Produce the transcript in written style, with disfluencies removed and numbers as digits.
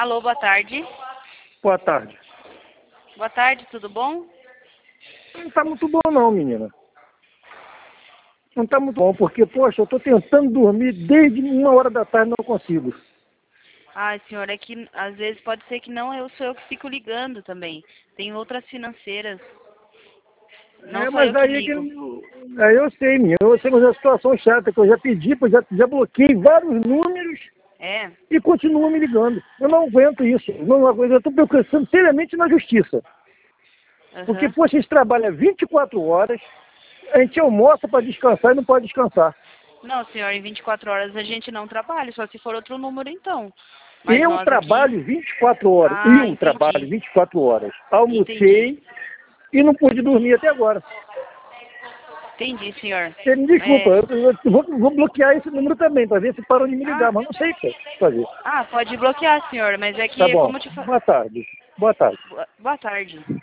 Alô, boa tarde. Boa tarde. Boa tarde, tudo bom? Não tá muito bom não, menina. Não tá muito bom, porque, poxa, eu tô tentando dormir desde 1 hora da tarde e não consigo. Ai, senhor, é que às vezes pode ser que não sou eu que fico ligando também. Tem outras financeiras. Não sou eu Mas que aí é que... ligo. Aí eu sei, menina. Eu sei, mas é uma situação chata, que eu já pedi, já bloqueei vários números É? e continuam me ligando. Eu não aguento isso. Não aguento. Eu tô pensando seriamente na justiça. Porque, Aham. poxa, a gente trabalha 24 horas, a gente almoça para descansar e não pode descansar. Não, senhor, em 24 horas a gente não trabalha, só se for outro número então. Mas Eu nós aqui... trabalho 24 horas. Ah, Eu trabalho entendi. 24 horas. Entendi. Almocei e não pude dormir até agora. Entendi, senhor. Você me desculpa, É... eu vou bloquear esse número também, para ver se param de me ligar, Ah, mas não sei o que fazer. pode bloquear, senhor, mas é Tá que, bom. como te fa... Boa tarde. Boa tarde. Boa tarde.